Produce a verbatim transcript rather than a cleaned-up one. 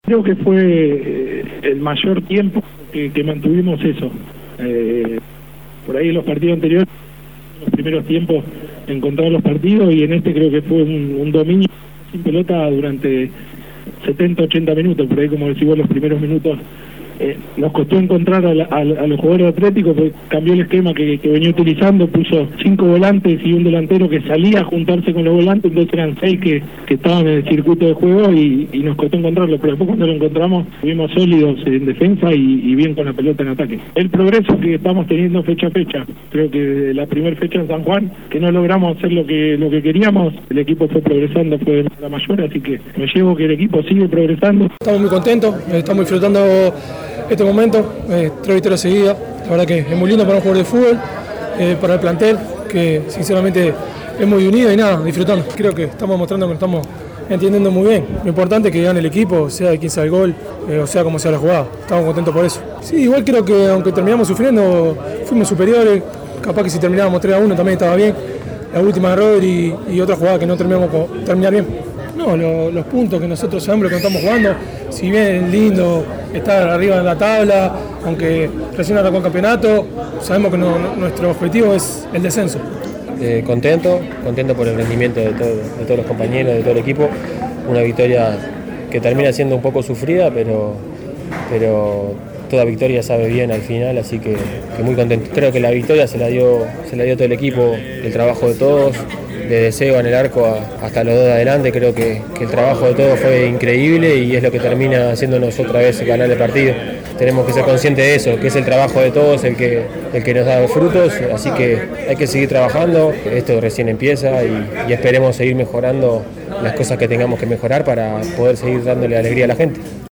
Creo que fue eh, el mayor tiempo que, que mantuvimos eso. Eh, por ahí en los partidos anteriores, en los primeros tiempos encontrar los partidos, y en este creo que fue un, un dominio sin pelota durante setenta, ochenta minutos, por ahí como decimos los primeros minutos. Eh, nos costó encontrar a, la, a, a los jugadores atléticos, porque cambió el esquema que, que venía utilizando, puso cinco volantes y un delantero que salía a juntarse con los volantes, entonces eran seis que, que estaban en el circuito de juego y, y nos costó encontrarlo, pero después cuando lo encontramos fuimos sólidos en defensa y, y bien con la pelota en ataque. El progreso que estamos teniendo fecha a fecha, creo que desde la primera fecha en San Juan, que no logramos hacer lo que lo que queríamos, el equipo fue progresando, fue de la mayor, así que me llevo que el equipo sigue progresando. Estamos muy contentos, estamos disfrutando este momento, eh, tres victorias seguidas. La verdad que es muy lindo para un jugador de fútbol, eh, para el plantel, que sinceramente es muy unido y nada, disfrutando. Creo que estamos mostrando que nos estamos entendiendo muy bien. Lo importante es que gane el equipo, sea de quien sea el gol, eh, o sea como sea la jugada. Estamos contentos por eso. Sí, igual creo que aunque terminamos sufriendo, fuimos superiores. Capaz que si terminábamos tres a uno también estaba bien. La última de Rodri y, y otra jugada que no terminamos con terminar bien. No, lo, los puntos que nosotros sabemos lo que estamos jugando, si bien es lindo estar arriba en la tabla, aunque recién arrancó el campeonato, sabemos que no, no, nuestro objetivo es el descenso. Eh, contento, contento por el rendimiento de, todo, de todos los compañeros, de todo el equipo. Una victoria que termina siendo un poco sufrida, pero, pero toda victoria sabe bien al final, así que, que muy contento. Creo que la victoria se la dio, se la dio todo el equipo, el trabajo de todos, desde Seba en el arco a, hasta los dos de adelante. Creo que, que el trabajo de todos fue increíble y es lo que termina haciéndonos otra vez ganar el partido. Tenemos que ser conscientes de eso, que es el trabajo de todos el que, el que nos da los frutos, así que hay que seguir trabajando. Esto recién empieza y, y esperemos seguir mejorando las cosas que tengamos que mejorar para poder seguir dándole alegría a la gente.